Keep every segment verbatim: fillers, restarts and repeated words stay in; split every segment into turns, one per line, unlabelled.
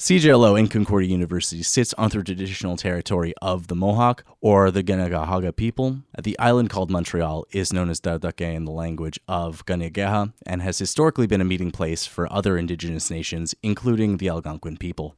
C J L O in Concordia University sits on the traditional territory of the Mohawk, or the Kanyen'kehá:ka people. The island called Montreal is known as Dardake in the language of Kanien'kehá:ka and has historically been a meeting place for other indigenous nations, including the Algonquin people.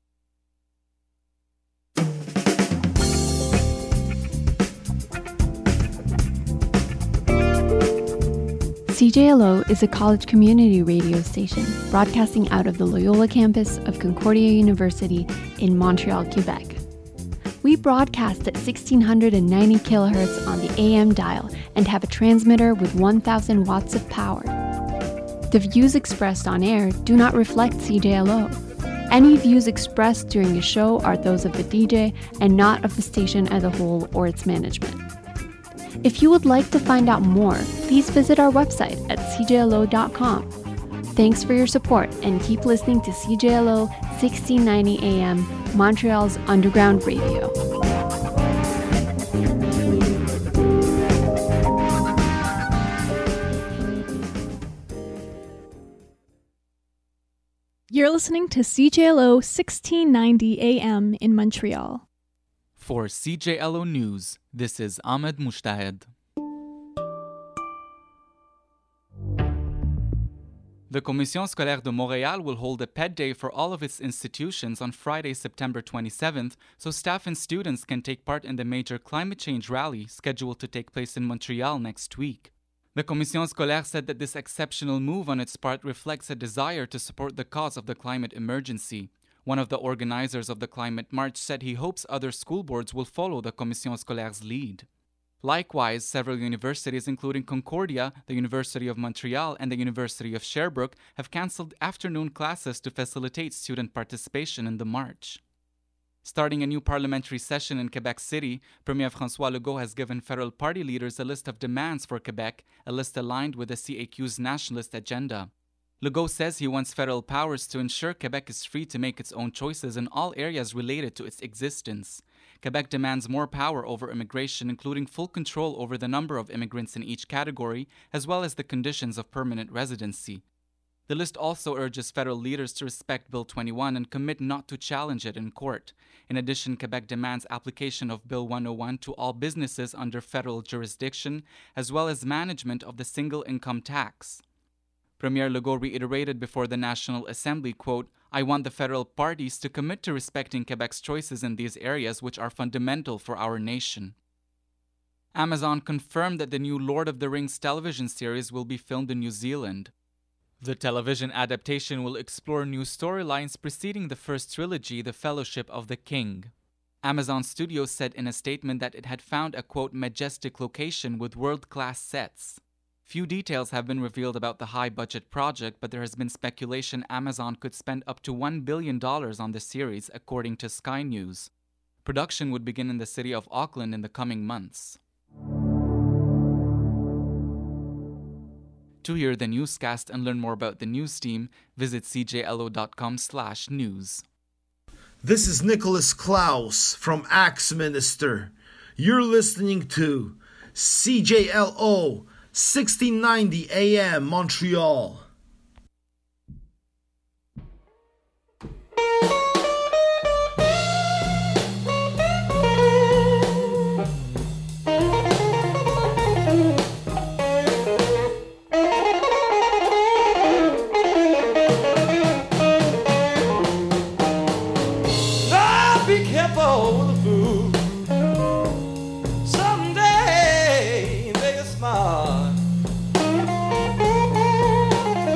C J L O is a college community radio station broadcasting out of the Loyola campus of Concordia University in Montreal, Quebec. We broadcast at sixteen ninety kilohertz on the A M dial and have a transmitter with one thousand watts of power. The views expressed on air do not reflect C J L O. Any views expressed during the show are those of the D J and not of the station as a whole or its management. If you would like to find out more, please visit our website at c j l o dot com. Thanks for your support and keep listening to C J L O sixteen ninety A M, Montreal's underground radio.
You're listening to C J L O sixteen ninety A M in Montreal.
For C J L O News, this is Ahmed Mushtahed. The Commission Scolaire de Montréal will hold a pet day for all of its institutions on Friday, September twenty-seventh, so staff and students can take part in the major climate change rally scheduled to take place in Montreal next week. The Commission Scolaire said that this exceptional move on its part reflects a desire to support the cause of the climate emergency. One of the organizers of the Climate March said he hopes other school boards will follow the Commission Scolaire's lead. Likewise, several universities, including Concordia, the University of Montreal, and the University of Sherbrooke, have cancelled afternoon classes to facilitate student participation in the march. Starting a new parliamentary session in Quebec City, Premier François Legault has given federal party leaders a list of demands for Quebec, a list aligned with the C A Q's nationalist agenda. Legault says he wants federal powers to ensure Quebec is free to make its own choices in all areas related to its existence. Quebec demands more power over immigration, including full control over the number of immigrants in each category, as well as the conditions of permanent residency. The list also urges federal leaders to respect Bill twenty-one and commit not to challenge it in court. In addition, Quebec demands application of Bill one oh one to all businesses under federal jurisdiction, as well as management of the single income tax. Premier Legault reiterated before the National Assembly, quote, "I want the federal parties to commit to respecting Quebec's choices in these areas which are fundamental for our nation." Amazon confirmed that the new Lord of the Rings television series will be filmed in New Zealand. The television adaptation will explore new storylines preceding the first trilogy, The Fellowship of the King. Amazon Studios said in a statement that it had found a, quote, "majestic location with world-class sets." Few details have been revealed about the high-budget project, but there has been speculation Amazon could spend up to one billion dollars on the series, according to Sky News. Production would begin in the city of Auckland in the coming months. To hear the newscast and learn more about the news team, visit c j l o dot com slash news.
This is Nicholas Klaus from Axminister. You're listening to C J L O sixteen ninety A M Montreal.
Lord, be careful with the food. Someday they are smart.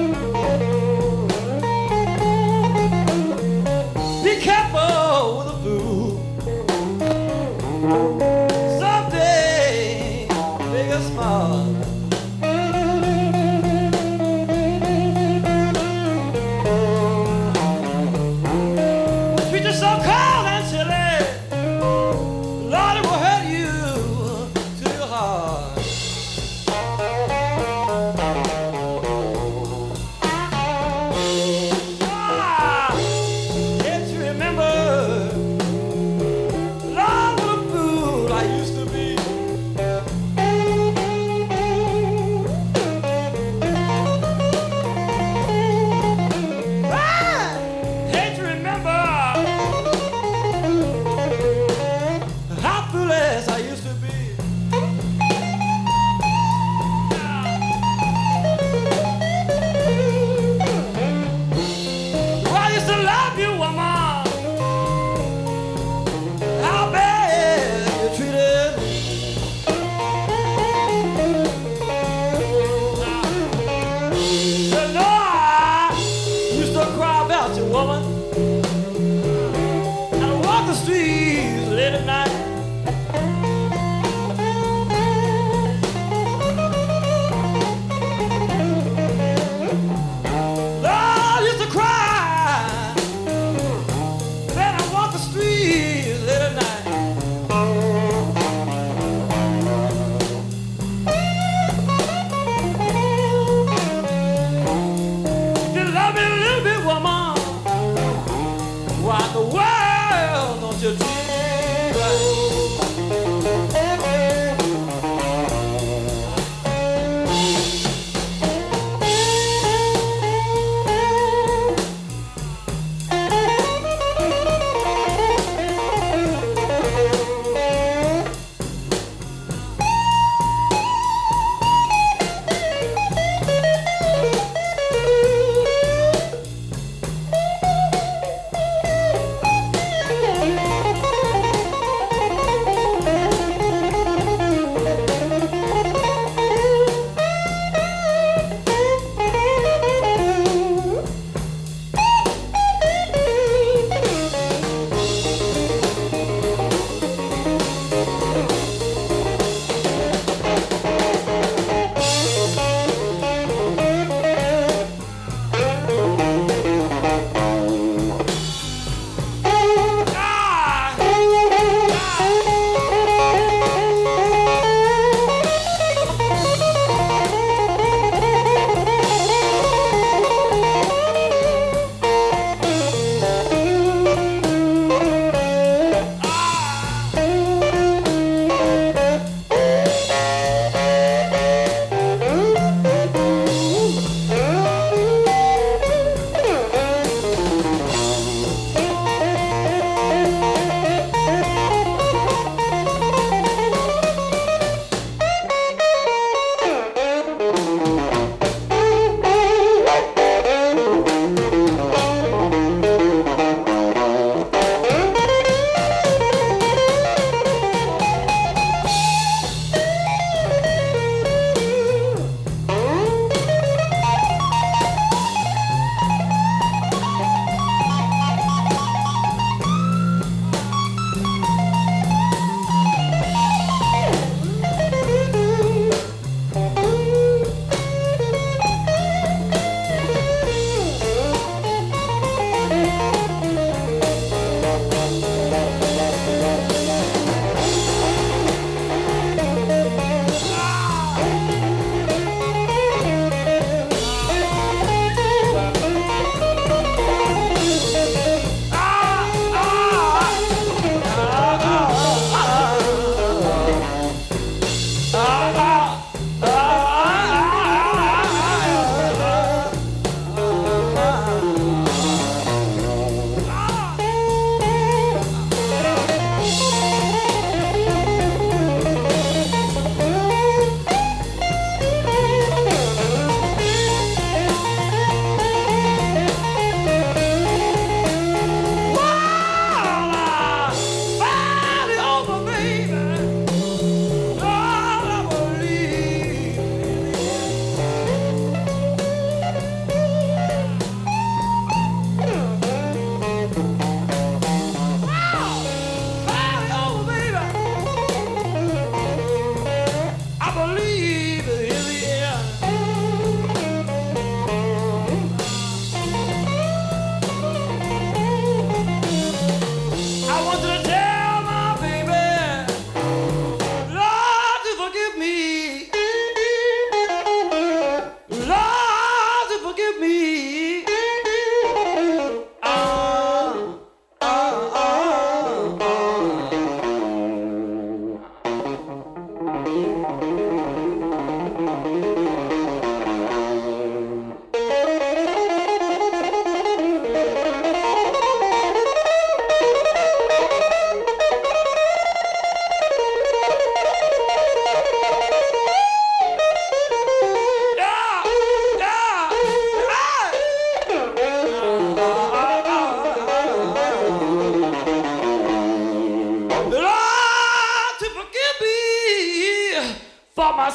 I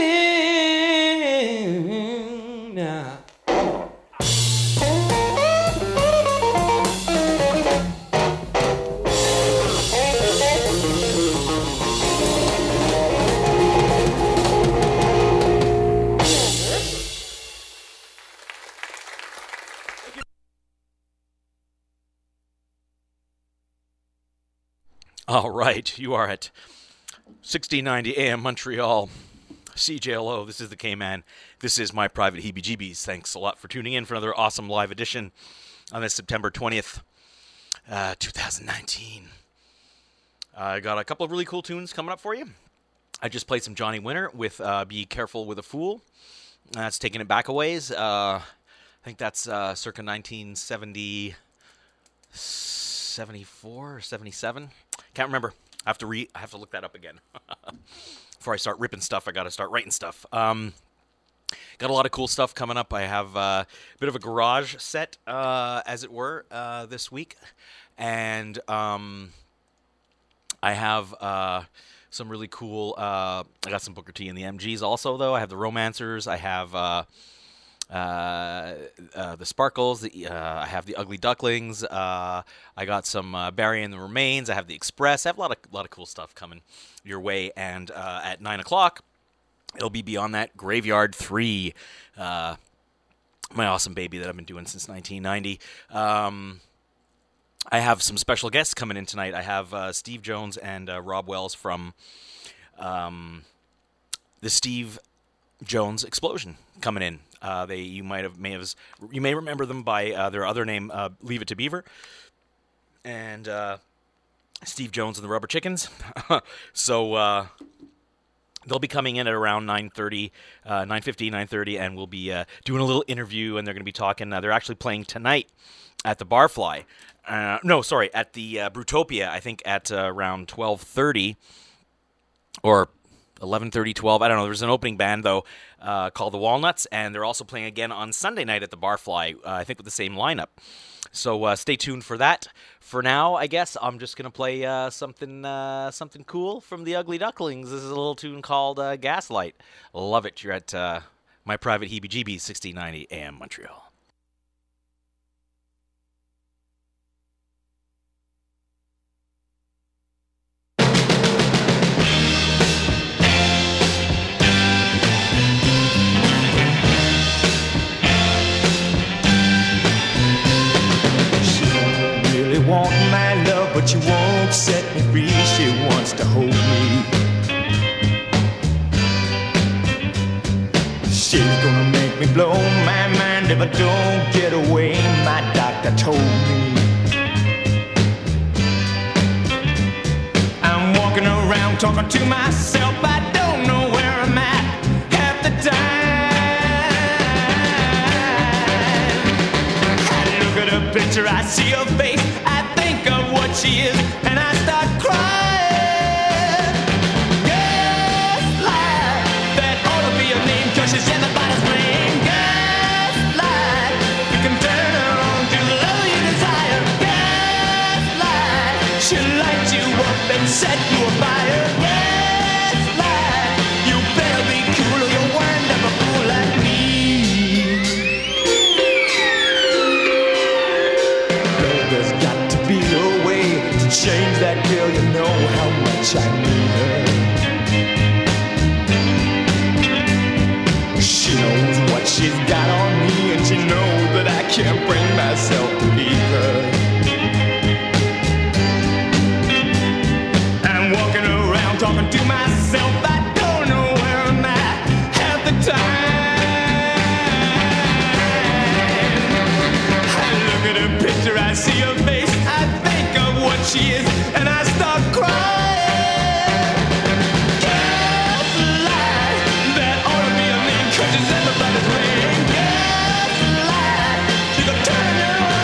swing now.
All right, you are at sixteen ninety A M Montreal, C J L O. This is the K-Man. This is my private heebie-jeebies. Thanks a lot for tuning in for another awesome live edition on this September twentieth, uh, twenty nineteen. I uh, got a couple of really cool tunes coming up for you. I just played some Johnny Winter with uh, Be Careful with a Fool. That's taking it back a ways. Uh, I think that's uh, circa nineteen seventy, seventy-four or seventy-seven. Can't remember. I have to re. I have to look that up again. Before I start ripping stuff, I got to start writing stuff. Um, got a lot of cool stuff coming up. I have uh, a bit of a garage set, uh, as it were, uh, this week. And um, I have uh, some really cool... Uh, I got some Booker T and the M Gs also, though. I have the Romancers. I have... Uh, Uh, uh, the Sparkles, the, uh, I have the Ugly Ducklings, uh, I got some uh, Barry and the Remains, I have the Express, I have a lot of, lot of cool stuff coming your way, and uh, at nine o'clock, it'll be Beyond That Graveyard three, uh, my awesome baby that I've been doing since nineteen ninety. Um, I have some special guests coming in tonight. I have uh, Steve Jones and uh, Rob Wells from um, the Steve Jones Explosion coming in. Uh, they you might have may have you may remember them by uh, their other name, uh, Leave It to Beaver, and uh, Steve Jones and the Rubber Chickens. so uh, they'll be coming in at around nine thirty, uh, nine fifty, nine thirty, and we'll be uh, doing a little interview. And they're going to be talking. Uh, they're actually playing tonight at the Barfly. Uh, no, sorry, at the uh, Brutopia. I think at uh, around twelve thirty or eleven thirty, twelve. I don't know. There's an opening band, though, uh, called the Walnuts, and they're also playing again on Sunday night at the Barfly, uh, I think with the same lineup. So uh, stay tuned for that. For now, I guess I'm just going to play uh, something uh, something cool from the Ugly Ducklings. This is a little tune called uh, Gaslight. Love it. You're at uh, my private heebie-jeebies, sixteen ninety A M Montreal.
Want my love, but you won't set me free. She wants to hold me. She's gonna make me blow my mind if I don't get away, my doctor told me. I'm walking around talking to myself, I don't know where I'm at half the time. I look at her picture, I see her face, she is, and I start crying. Gaslight, that ought to be a name, cause she's everybody's blame. Gaslight, you can turn her on to the love you desire. Gaslight, she'll light you up and set you afire. Gaslight, you better be cool or you'll wind up a fool like me. Love, there's got to be a change that girl, you know how much I need her. She knows what she's got on me, and she knows that I can't bring myself to leave her. I'm walking around talking to myself, I don't know where I'm at half the time. I look at her picture, I see her face, I think of what she is, and I start crying. Gaslight, that ought to be a name, cause it's everybody's blame. Gaslight, you can turn her on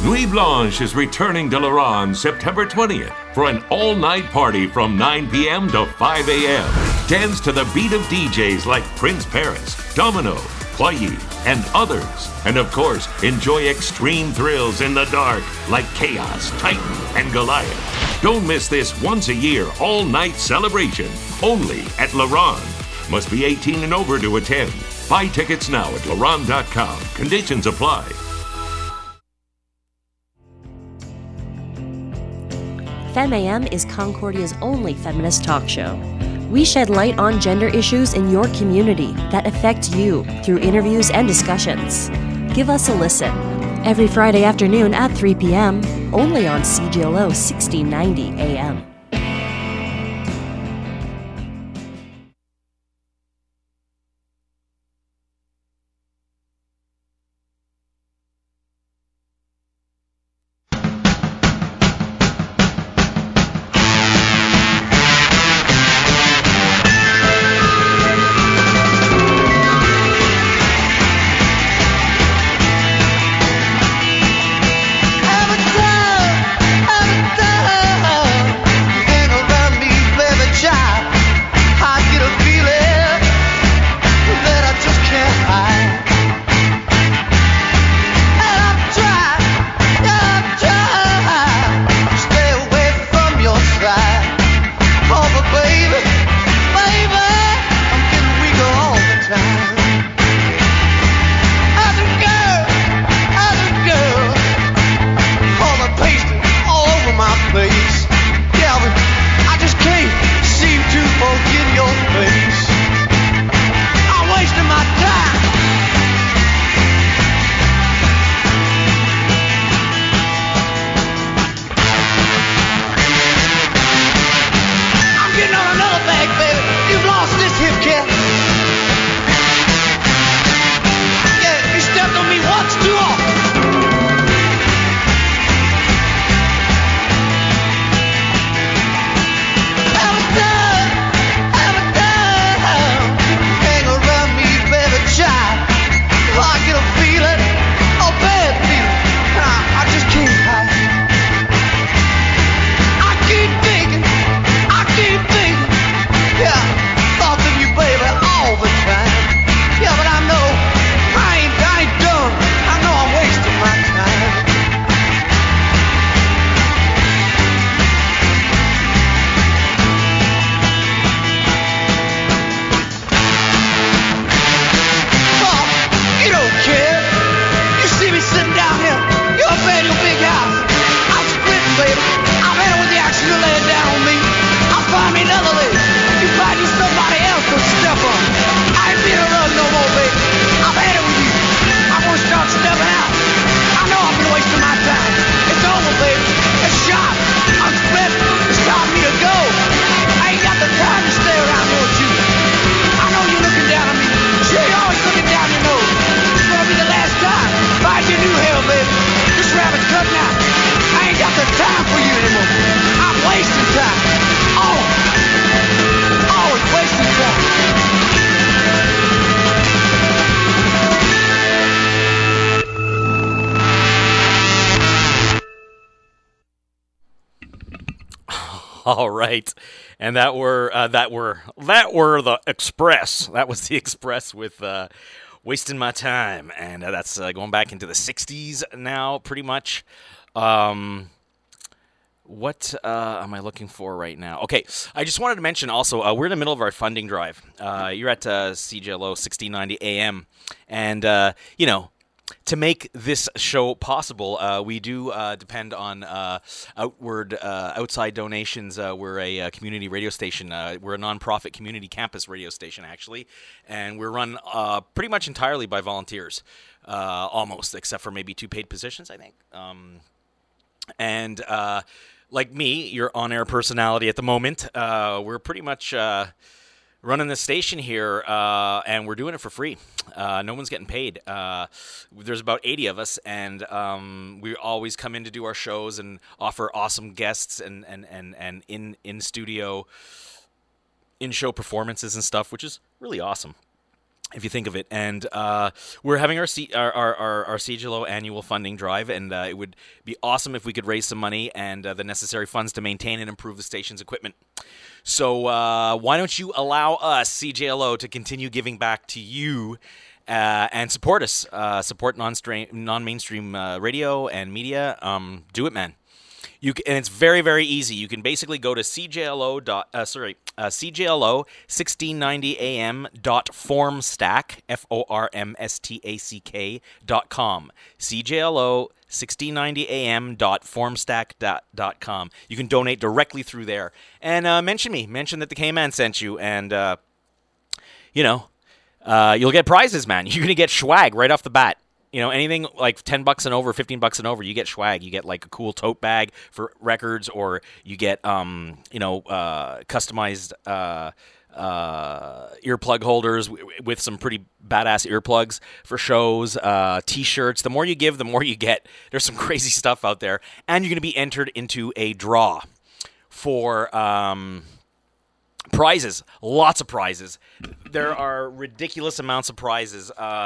Nuit Blanche is returning to Laurent September twentieth for an all-night party from nine p.m. to five a.m. Dance to the beat of D Js like Prince Paris, Domino, Ployé, and others. And of course, enjoy extreme thrills in the dark like Chaos, Titan, and Goliath. Don't miss this once-a-year all-night celebration only at Laurent. Must be eighteen and over to attend. Buy tickets now at Laurent dot com. Conditions apply.
FemAM is Concordia's only feminist talk show. We shed light on gender issues in your community that affect you through interviews and discussions. Give us a listen every Friday afternoon at three p.m. only on C J L O sixteen ninety A M.
All right, and that were uh, that were that were the Express. That was the Express with uh, "Wasting My Time," and uh, that's uh, going back into the sixties now, pretty much. Um, what uh, am I looking for right now? Okay, I just wanted to mention also uh, we're in the middle of our funding drive. Uh, you're at uh, C J L O sixteen ninety A M, and uh, you know. To make this show possible, uh, we do uh, depend on uh, outward, uh, outside donations. Uh, we're a, a community radio station. Uh, we're a nonprofit community campus radio station, actually, and we're run uh, pretty much entirely by volunteers, uh, almost, except for maybe two paid positions, I think. Um, and uh, like me, your on-air personality at the moment, uh, we're pretty much... Uh, running the station here, uh, and we're doing it for free. Uh, no one's getting paid. Uh, there's about eighty of us, and um, we always come in to do our shows and offer awesome guests and and and, and in in studio, in show performances and stuff, which is really awesome. if you think of it. And uh, we're having our, C- our, our, our, our C J L O annual funding drive, and uh, it would be awesome if we could raise some money and uh, the necessary funds to maintain and improve the station's equipment. So uh, why don't you allow us, C J L O, to continue giving back to you uh, and support us, uh, support non-stream, non-mainstream uh, radio and media. Um, do it, man. You can, and it's very, very easy. You can basically go to C J L O dot, uh, sorry, uh, C J L O sixteen ninety A M dot formstack, F O R M S T A C K dot com. C J L O sixteen ninety A M dot formstack dot com. You can donate directly through there. And uh, mention me. Mention that the K-Man sent you. And, uh, you know, uh, you'll get prizes, man. You're going to get swag right off the bat. You know, anything like ten bucks and over, fifteen bucks and over, you get swag. You get like a cool tote bag for records, or you get, um, you know, uh, customized uh, uh, earplug holders w- with some pretty badass earplugs for shows, uh, T-shirts. The more you give, the more you get. There's some crazy stuff out there. And you're going to be entered into a draw for um, prizes. Lots of prizes. There are ridiculous amounts of prizes. Uh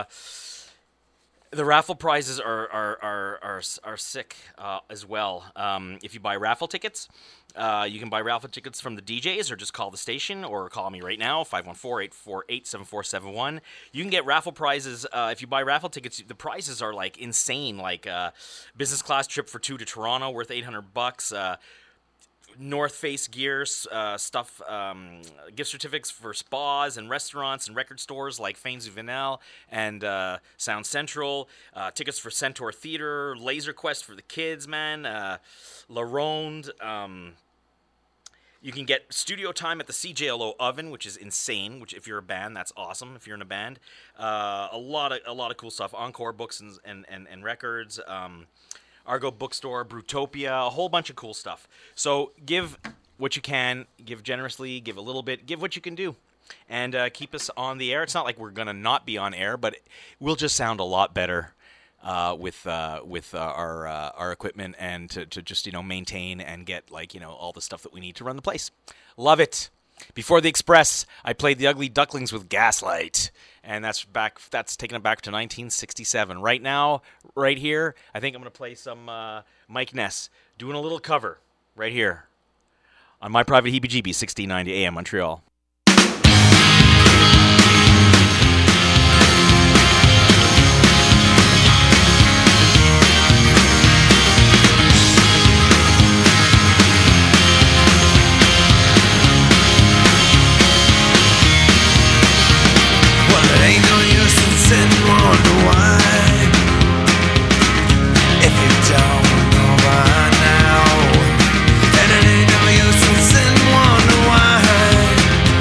The raffle prizes are are are are, are sick uh, as well. Um, if you buy raffle tickets, uh, you can buy raffle tickets from the D Js, or just call the station, or call me right now, five one four, eight four eight, seven four seven one. You can get raffle prizes. Uh, if you buy raffle tickets, the prizes are like insane. Like uh, business class trip for two to Toronto, worth eight hundred bucks. Uh, North Face gear, uh, stuff, um, gift certificates for spas and restaurants and record stores like Fanes Vinyl and uh, Sound Central, uh, tickets for Centaur Theater, Laser Quest for the kids, man, uh, La Ronde. Um, you can get studio time at the C J L O Oven, which is insane. Which, if you're a band, that's awesome. If you're in a band, uh, a lot of a lot of cool stuff. Encore books and and and, and records. Um, Argo Bookstore, Brutopia, a whole bunch of cool stuff. So give what you can, give generously, give a little bit, give what you can do, and uh, keep us on the air. It's not like we're going to not be on air, but we'll just sound a lot better uh, with uh, with uh, our uh, our equipment, and to, to just, you know, maintain and get, like, you know, all the stuff that we need to run the place. Love it. Before the Express, I played the Ugly Ducklings with Gaslight. And that's back. That's taking it back to nineteen sixty-seven. Right now, right here, I think I'm going to play some uh, Mike Ness doing a little cover right here on My Private Heebie-Jeebie, sixteen ninety A M Montreal.
Ain't no use in sitting and wonder why. If you don't know by now, then it ain't no use in sitting and wonder why.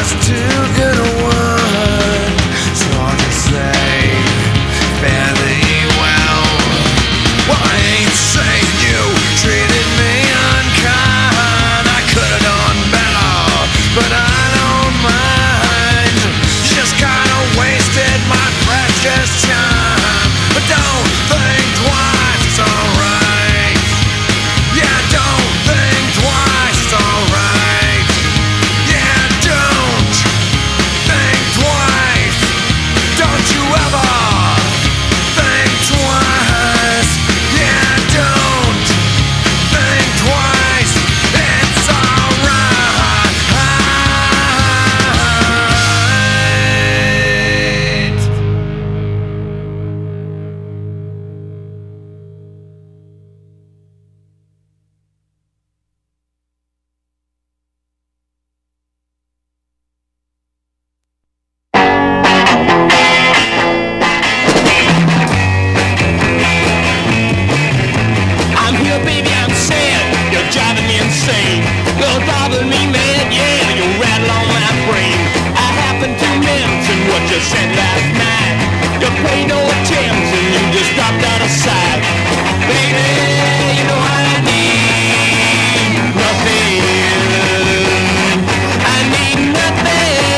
was too good a one. So I'll just say, fare thee well. Well, I ain't saying you treated me unkind. I could have done better, but I don't mind. Just kinda wasted my precious time. But don't think twice, it's alright. Yeah, don't think twice, it's alright. Yeah, don't think twice. Don't you ever think twice. Yeah, don't think twice. It's alright.
I'm here, baby, I'm sad. You're driving me insane. You're driving me mad, yeah. You rattle on my brain. I happen to mention what you said last night. You paid no attention, you just dropped out of sight. Baby, you know I need nothing. I need nothing.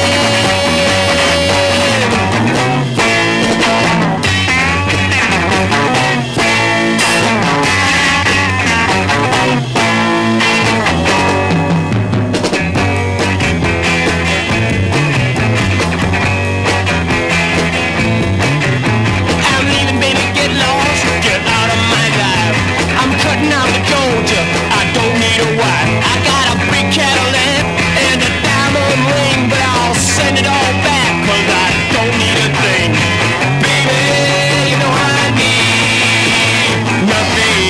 I'm leaving, baby, get lost, get out of my life. I'm cutting out the Georgia, I don't need a wife. I got a big Cadillac and a diamond ring, but I'll send it all back, cause I don't need a thing. Baby, you know I need nothing.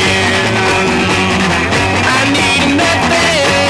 I need nothing.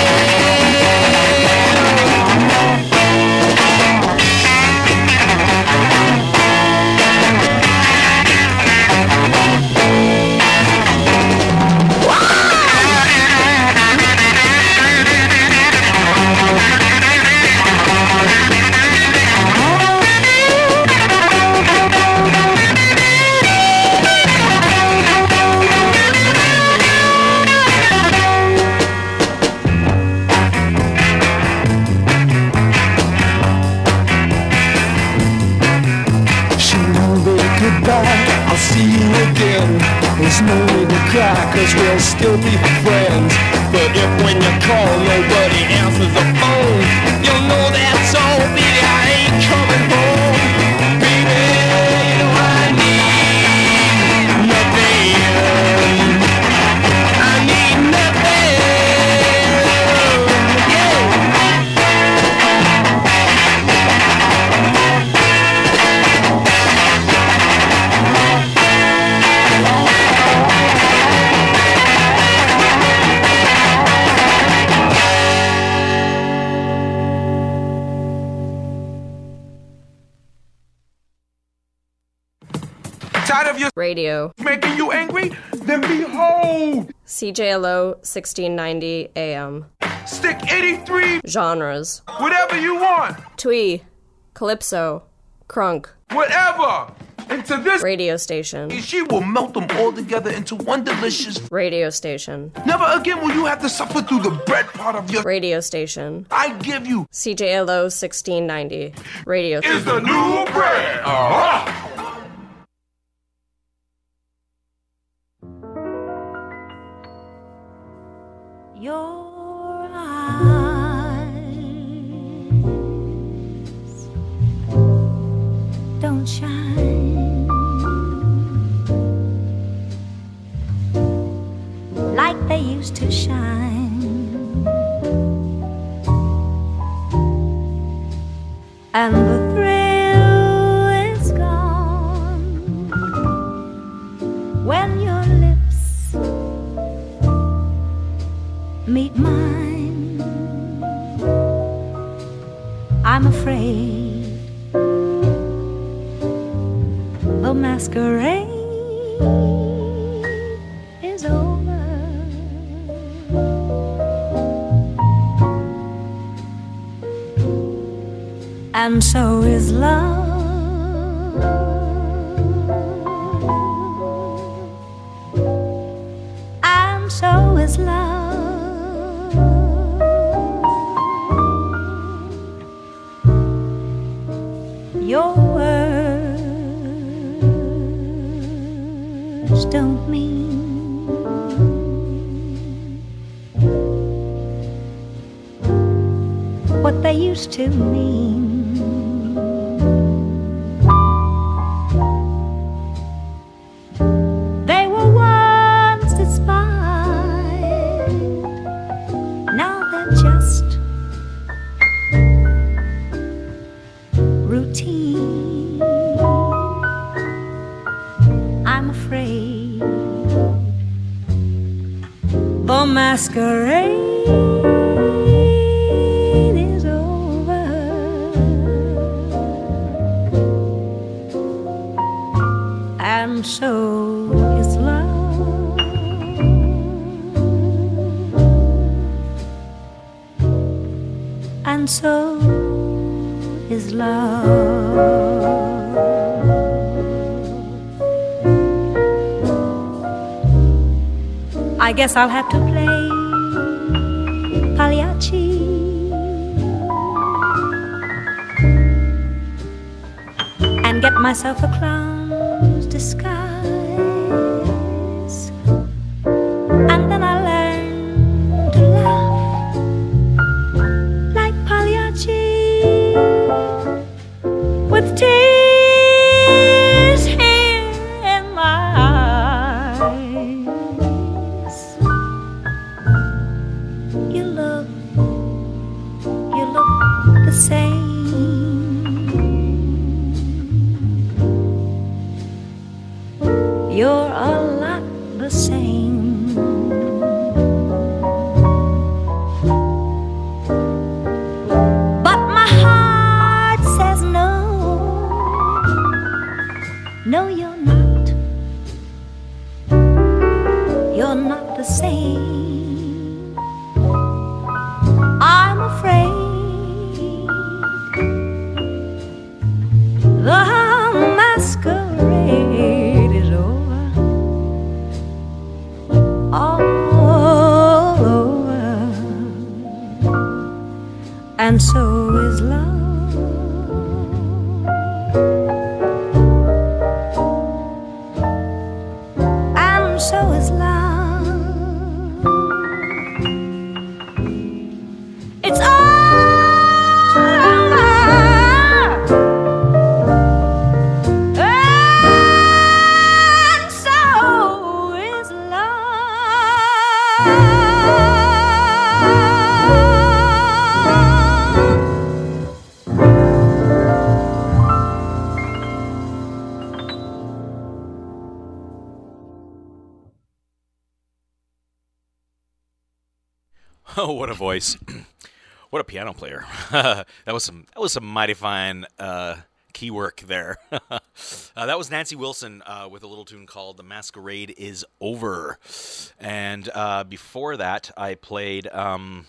She knew me goodbye, I'll see you again. There's no need to cry, cause we'll still be friends. But if when you call nobody answers the phone, you'll know that's all, baby, I ain't coming home. Baby, you know I need nothing. I need nothing. Yeah.
Tired of your
Radio.
making you angry? Then behold,
C J L O sixteen ninety A M.
stick eighty-three,
Genres.
whatever you want,
Twee. Calypso. Crunk.
whatever, into this
Radio station.
she will melt them all together into one delicious.
Radio station.
Never again will you have to suffer through the bread part of your.
Radio station.
I give you
C J L O sixteen ninety. Radio
is the new bread. Uh-huh.
Your eyes don't shine like they used to shine, and the thrill is gone when your lips meet mine. I'm afraid the masquerade is over. and so is love. And so is love. Your words don't mean what they used to mean. They were once inspired, now they're just routine. I'm afraid the masquerade is over, and so is love. And so is love. I guess I'll have to play Pagliacci and get myself a clown's disguise, and then I'll learn to laugh like Pagliacci with tears here in my eyes. You look, you look the same. You're a lot the same. But my heart says no. No, you're not. You're not the same. I'm afraid the masquerade is over, all over, and so is love. And so is love. It's all over. And so is
Oh, what a voice! What a piano player! that was some that was some mighty fine uh, key work there. uh, that was Nancy Wilson uh, with a little tune called "The Masquerade Is Over," and uh, before that, I played um,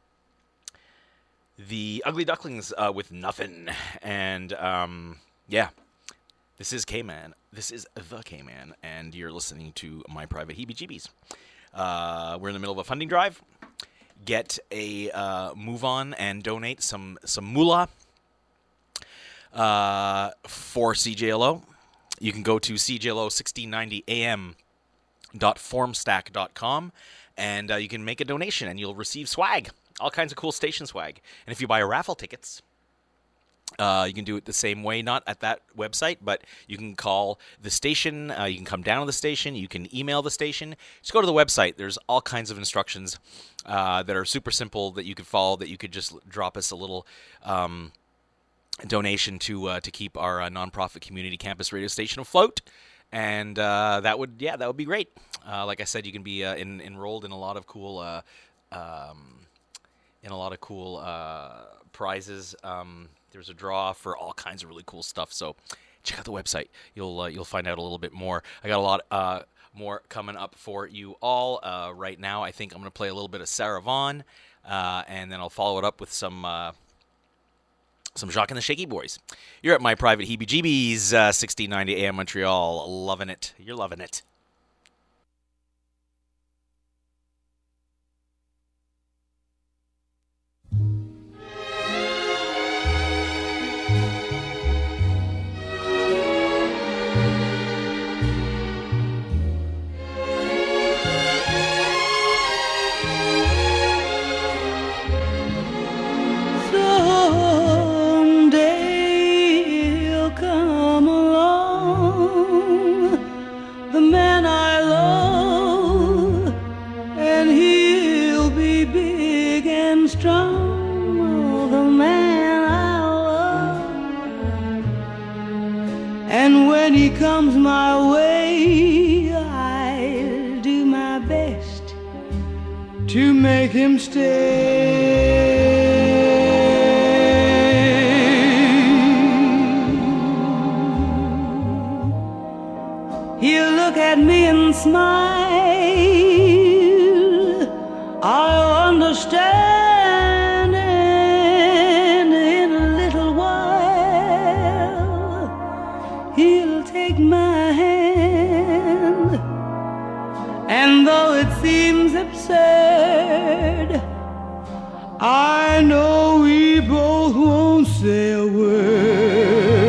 the Ugly Ducklings uh, with "Nothing," and um, yeah, this is K-Man. This is the K-Man, and you're listening to My Private Heebie-Jeebies. Uh, we're in the middle of a funding drive. Get a uh, move on and donate some some moolah uh, for C J L O. You can go to C J L O sixteen ninety A M dot formstack dot com and uh, you can make a donation and you'll receive swag, all kinds of cool station swag. And if you buy raffle tickets, Uh, you can do it the same way, not at that website, but you can call the station, uh, you can come down to the station, you can email the station. Just go to the website. There's all kinds of instructions uh, that are super simple that you could follow, that you could just drop us a little um, donation to uh, to keep our uh, nonprofit community campus radio station afloat. And uh, that would, yeah, that would be great. Uh, like I said, you can be uh, in, enrolled in a lot of cool, uh, um, in a lot of cool uh, prizes. Um, There's a draw for all kinds of really cool stuff. So check out the website. You'll uh, you'll find out a little bit more. I got a lot uh, more coming up for you all. Uh, right now, I think I'm going to play a little bit of Sarah Vaughan, uh, and then I'll follow it up with some uh, some Jacques and the Shaky Boys. You're at My Private Heebie-Jeebies, uh, sixteen ninety A M Montreal. Loving it. You're loving it.
Comes my way, I'll do my best to make him stay. He'll look at me and smile, I'll understand, and in a little while he'll take my hand, and though it seems absurd, I know we both won't say a word.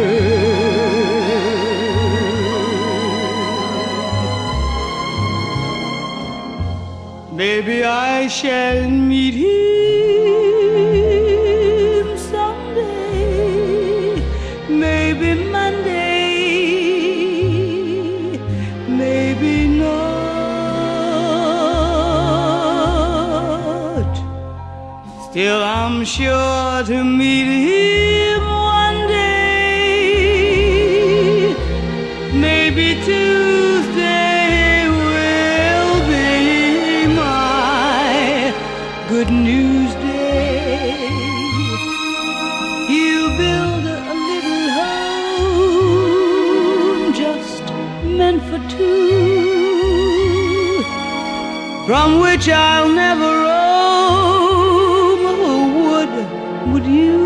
Maybe I shall meet him someday, maybe Monday, still I'm sure to meet him one day. Maybe Tuesday will be my good news day. He'll build a little home just meant for two, from which I'll never roam. Would you?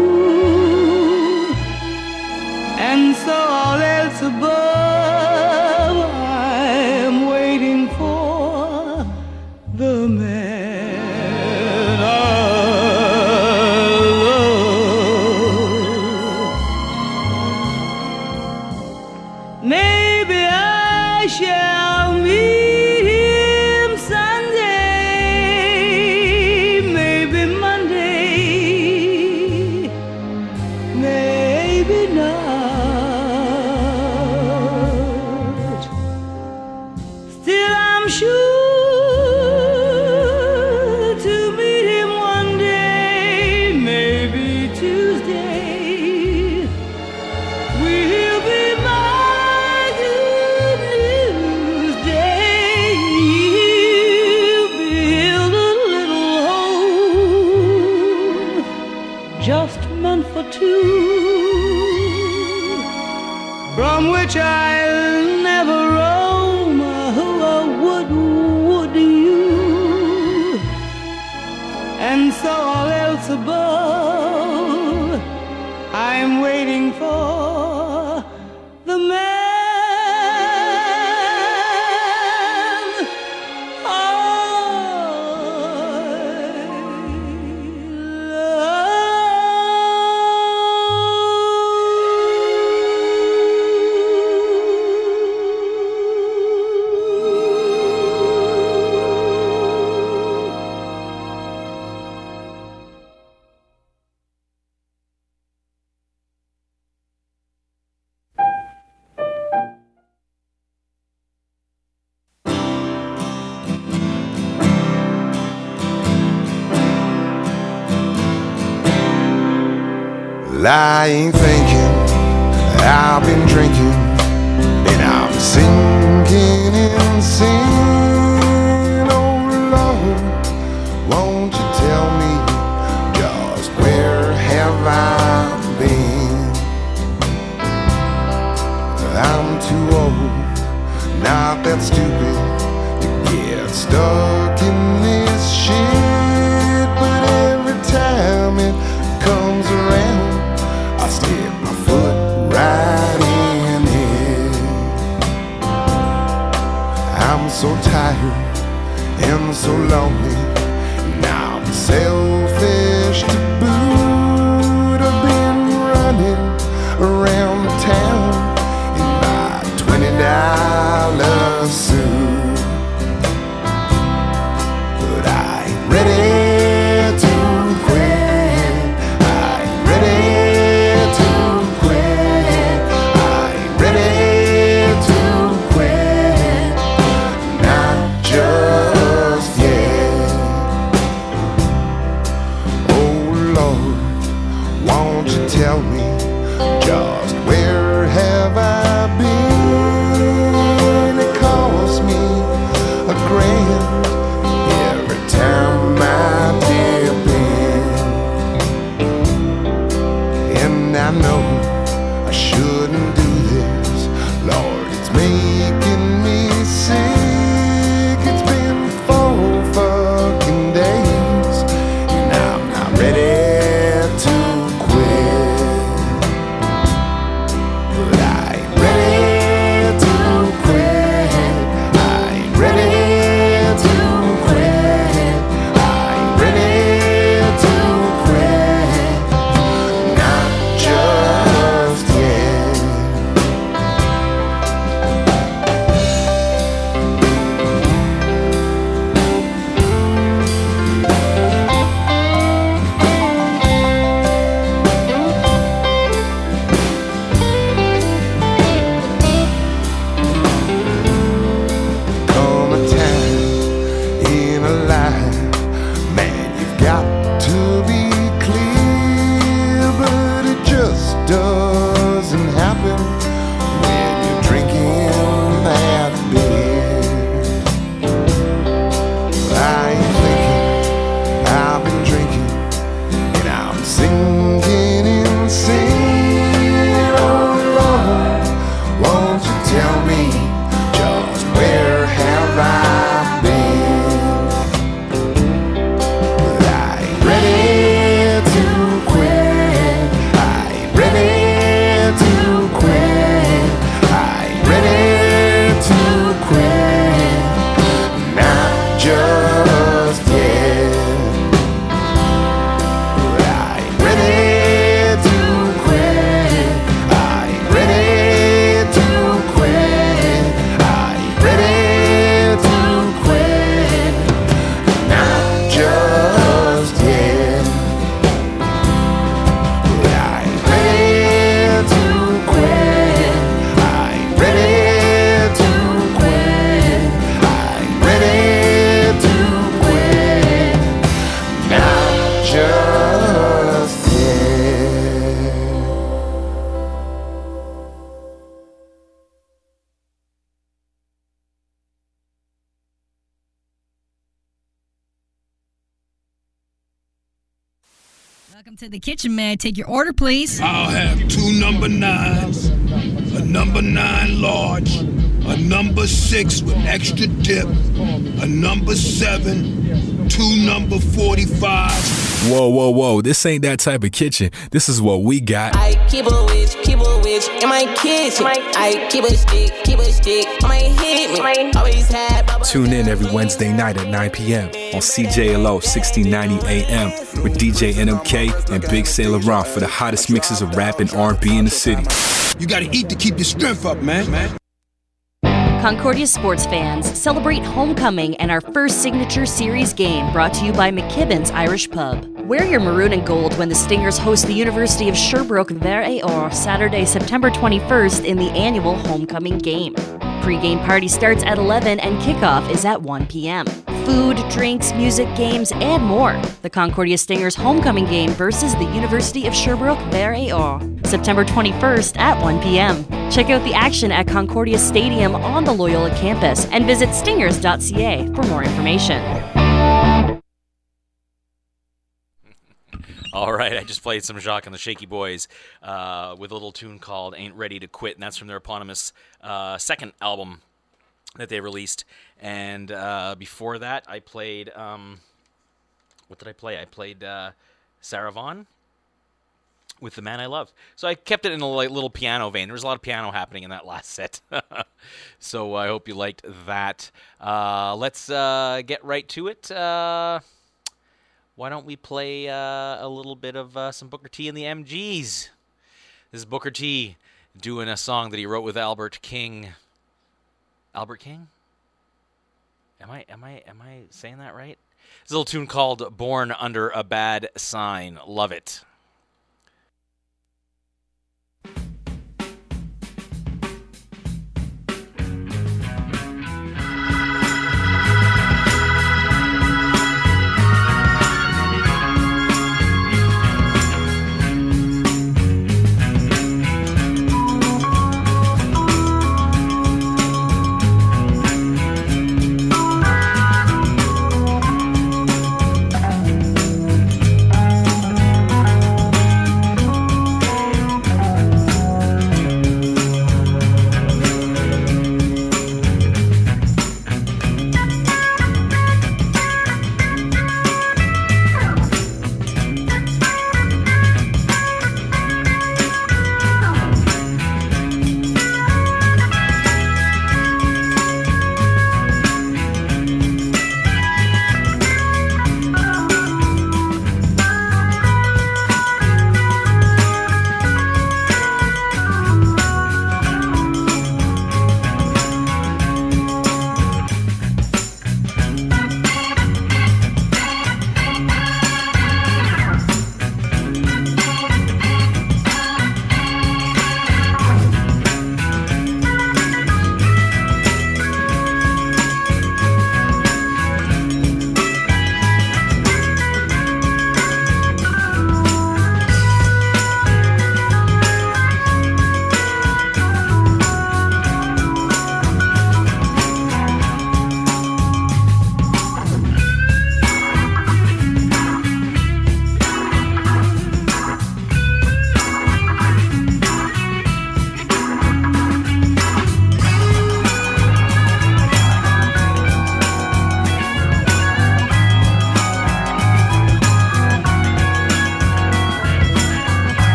And so all else above, I'm waiting for the man I love. Maybe I shall meet him Sunday, maybe Monday, from which I'll never roam. Oh, would, would you? And so all else above, I'm waiting for the man
I ain't thinking, I've been drinking, and I'm sinking in sin. Oh Lord, won't you tell me just where have I been? I'm too old, not that stupid, to get stuck in this shit. But every time it comes around, Won't you tell me just where have I been? It cost me a grand every time I dip in. And I know I shouldn't do this, Lord, it's making me sick. It's been four fucking days and I'm not ready to quit. But I ain't ready to quit. I ain't ready to quit. I ain't ready to quit. Not just yet. Come a time in a life, man, you've got to be clear, but it just doesn't happen when you're drinking that beer. I ain't thinking, I've been drinking, and I'm sinking insane. Oh Lord, won't you tell me just where have I been? But I ain't ready to quit. I ain't ready to quit. I ain't ready to quit. Not just yet. But I ain't ready to quit. I ain't ready to quit. I ain't ready to quit. Not just yet. But I ain't ready to quit. I ain't ready to quit. I ain't ready to quit. Not just yet.
Welcome to the kitchen, man. Take your order, please.
I'll have two number nines, a number nine large, a number six with extra dip, a number seven, two number forty-fives.
Whoa, whoa, whoa. This ain't that type of kitchen. This is what we got.
I keep a witch, keep a witch in my kitchen. I keep a stick, keep a stick, might hit me. Always had bubble.
Tune in every Wednesday night at nine p.m. on C J L O sixteen ninety A M with D J N M K and Big Sailor Ron for the hottest mixes of rap and R and B in the city.
You gotta eat to keep your strength up, man. man.
Concordia sports fans, celebrate homecoming and our first signature series game brought to you by McKibben's Irish Pub. Wear your maroon and gold when the Stingers host the University of Sherbrooke Vert et Or Saturday, September twenty-first in the annual homecoming game. Pre-game party starts at eleven and kickoff is at one p.m. Food, drinks, music, games, and more. The Concordia Stingers homecoming game versus the University of Sherbrooke Vert et Or, September twenty-first at one p.m. Check out the action at Concordia Stadium on the Loyola campus and visit stingers dot c a for more information.
All right, I just played some Jacques and the Shaky Boys uh, with a little tune called Ain't Ready to Quit, and that's from their eponymous uh, second album that they released. And uh, before that, I played, um, what did I play? I played uh, Sarah Vaughan with The Man I Love. So I kept it in a little piano vein. There was a lot of piano happening in that last set. So I hope you liked that. Uh, let's uh, get right to it. Uh, why don't we play uh, a little bit of uh, some Booker T and the M Gs? This is Booker T doing a song that he wrote with Albert King. Albert King? Am I am I am I saying that right? It's a little tune called Born Under a Bad Sign. Love it.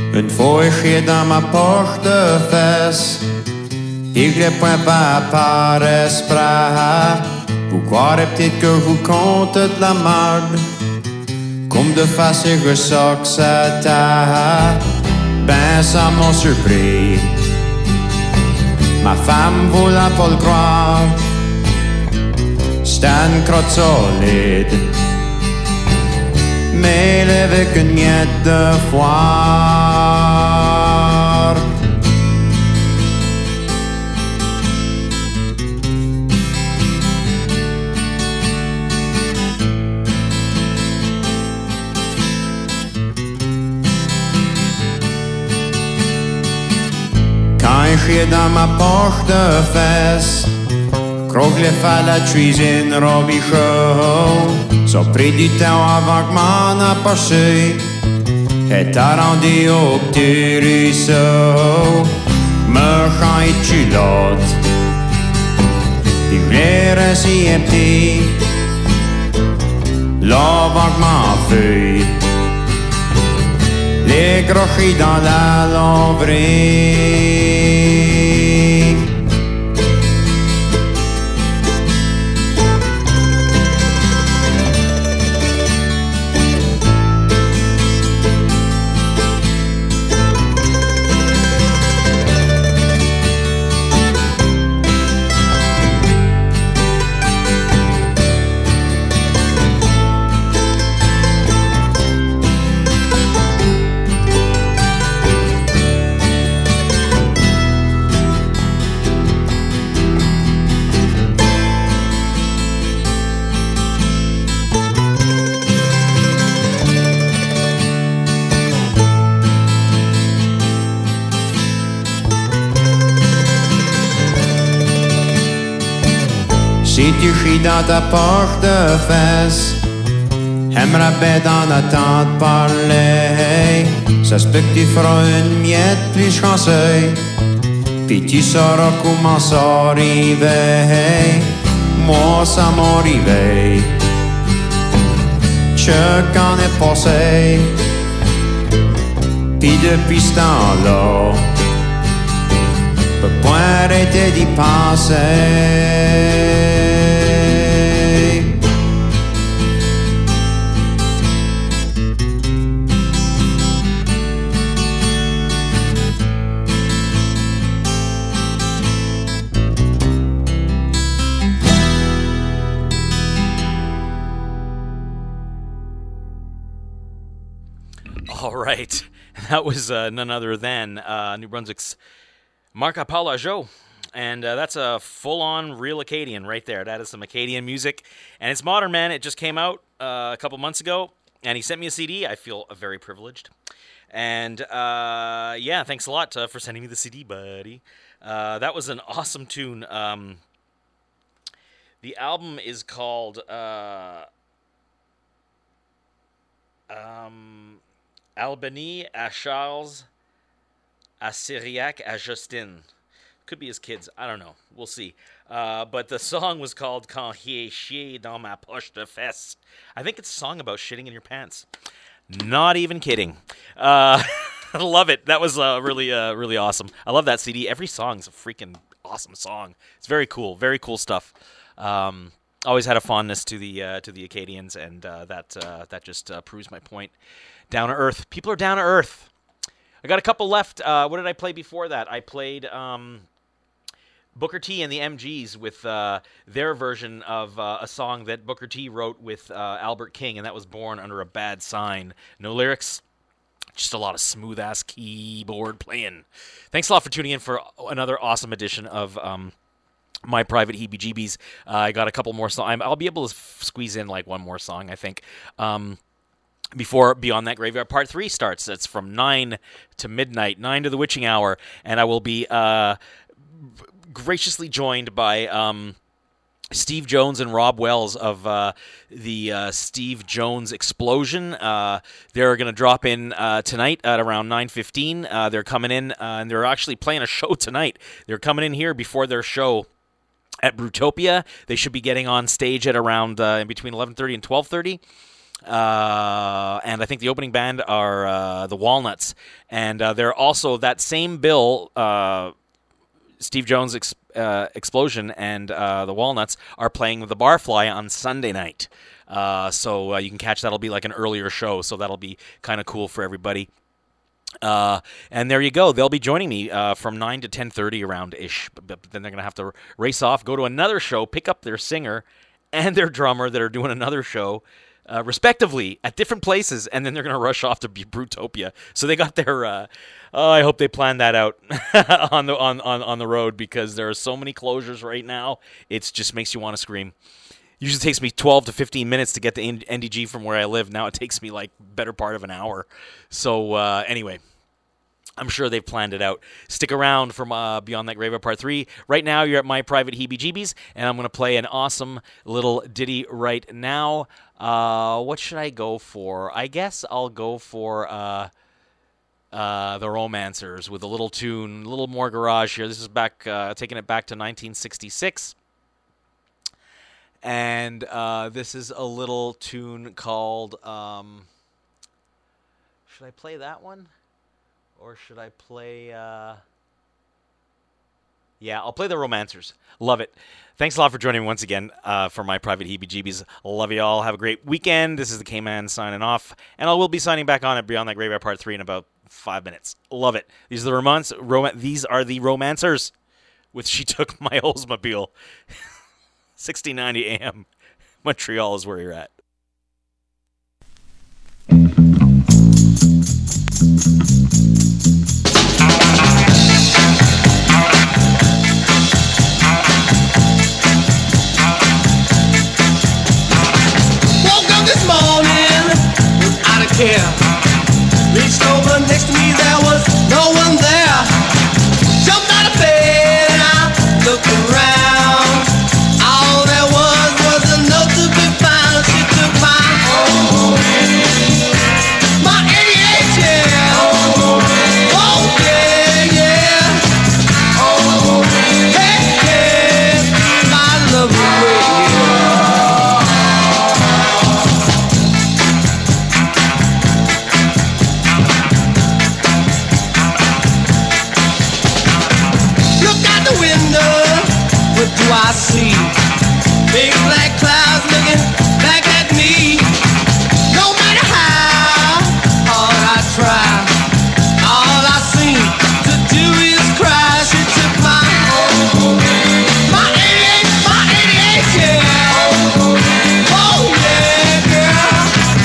Une fois échoué dans ma porte-fesse, et que le point va par esprit. Vous croirez peut-être que vous comptez de la merde, comme de face et ressort que ça t'a. Ben ça m'a surpris. Ma femme voulait pas le croire. C'était une crotte solide, mais avec une miette de foire. Quand je suis dans ma porte-fesse, croque les fals à la cuisine Robichaud. Ça pris du temps avant que m'en approcher. Et t'as rendu au petit ruisseau, me chant et culotte. Puis l'air ainsi un petit, l'avant que m'en feuille. Les crochets dans la lombrée. Si tu chies dans ta porte-fesse, aimerais bien d'en attendre parler. Ça se peut que tu feras une miette plus chanceuse, puis tu sauras comment ça arriver. Moi ça m'arrivait, je qu'en ai passé, puis depuis ce temps-là, peux point arrêter d'y penser.
All right, that was uh, none other than uh, New Brunswick's Marc Palageau, and uh, that's a full-on real Acadian right there. That is some Acadian music, and it's modern, man. It just came out uh, a couple months ago, and he sent me a C D. I feel very privileged, and uh, yeah, thanks a lot uh, for sending me the C D, buddy. Uh, that was an awesome tune. Um, the album is called Uh, um, Albany à Charles, à Syriac, à Justin. Could be his kids. I don't know. We'll see. Uh, but the song was called Quand j'ai chié dans ma poche de fesse. I think it's a song about shitting in your pants. Not even kidding. Uh, I love it. That was uh, really, uh, really awesome. I love that C D. Every song's a freaking awesome song. It's very cool. Very cool stuff. Um, always had a fondness to the uh, to the Acadians, and uh, that uh, that just uh, proves my point. Down to earth. People are down to earth. I got a couple left. Uh, what did I play before that? I played um, Booker T and the M Gs with uh, their version of uh, a song that Booker T wrote with uh, Albert King, and that was Born Under a Bad Sign. No lyrics, just a lot of smooth-ass keyboard playing. Thanks a lot for tuning in for another awesome edition of um, My Private Heebie-Jeebies. Uh, I got a couple more songs. I'll be able to f- squeeze in like one more song, I think. Um... Before Beyond That Graveyard Part three starts. That's from nine to midnight, nine to the witching hour, and I will be uh, graciously joined by um, Steve Jones and Rob Wells of uh, the uh, Steve Jones Explosion. Uh, they're going to drop in uh, tonight at around nine fifteen. Uh, they're coming in, uh, and they're actually playing a show tonight. They're coming in here before their show at Brutopia. They should be getting on stage at around uh, in between eleven thirty and twelve thirty. Uh, and I think the opening band are uh, the Walnuts. And uh, they're also that same bill, uh, Steve Jones' ex- uh, Explosion and uh, the Walnuts are playing with the Barfly on Sunday night. Uh, so uh, you can catch that. It'll be like an earlier show, so that'll be kind of cool for everybody. Uh, and there you go. They'll be joining me uh, from nine to ten thirty around-ish. But, but then they're going to have to race off, go to another show, pick up their singer and their drummer that are doing another show, uh, respectively, at different places, and then they're going to rush off to Brutopia. So they got their... Uh, oh, I hope they plan that out on the on, on, on the road, because there are so many closures right now. It just makes you want to scream. Usually takes me twelve to fifteen minutes to get to N D G from where I live. Now it takes me like better part of an hour. So uh, anyway, I'm sure they've planned it out. Stick around for uh, Beyond That Graveyard Part three. Right now you're at My Private Heebie-Jeebies, and I'm going to play an awesome little ditty right now. Uh, what should I go for? I guess I'll go for uh, uh, The Romancers with a little tune, a little more garage here. This is back, uh, taking it back to nineteen sixty-six. And uh, this is a little tune called, um, should I play that one? Or should I play, uh, yeah, I'll play The Romancers. Love it. Thanks a lot for joining me once again uh, for My Private Heebie-Jeebies. Love you all. Have a great weekend. This is the K-Man signing off. And I will be signing back on at Beyond That Graveyard Part three in about five minutes. Love it. These are the romance. Rom- these are the Romancers with She Took My Oldsmobile. sixteen ninety A M. Montreal is where you're at.
Woke up this morning without a care. Reached over next to me, there was no one there. Jumped out of bed and I looked around. All there was was a note to be found. She took my my eighty-eight, yeah. Oh yeah, yeah. Hey, yeah, my love away, yeah. Look out the window, what do I see? Big black clouds looking back at me. No matter how hard I try, all I seem to do is cry. She took my my eighty-eight, my eighty-eight, yeah. Oh yeah, girl.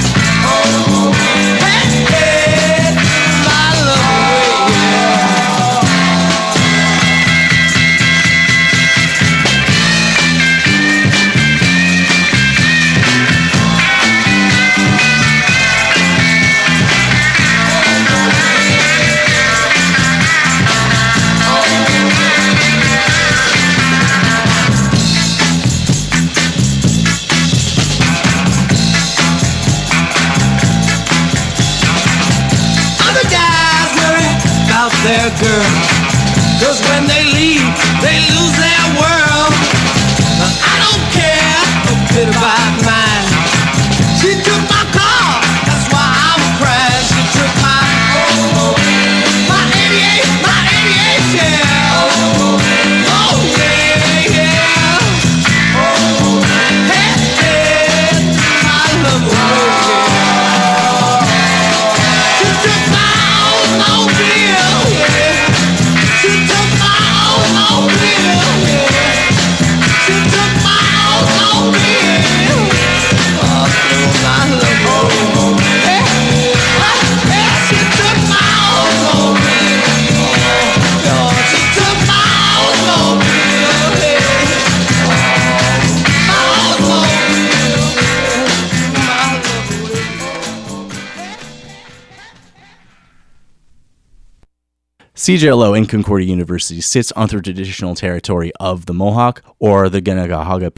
Hey, hey, my love away, yeah. Other guys worry about their girl, 'cause when they leave, they lose their world. But I don't care a bit about mine. She took my car, that's why I'm crying. She took my my eighty-eight, my eighty-eight, yeah. Oh yeah, yeah. Hey, hey, my love away, yeah. She took my automobile, yeah. She took my automobile, yeah. She took my automobile. Oh, my love away. Hey, hey, she took my automobile. Oh, she took my automobile, yeah. My automobile, yeah. My love away.
C J L O in Concordia University sits on the traditional territory of the Mohawk or the Ganagahaga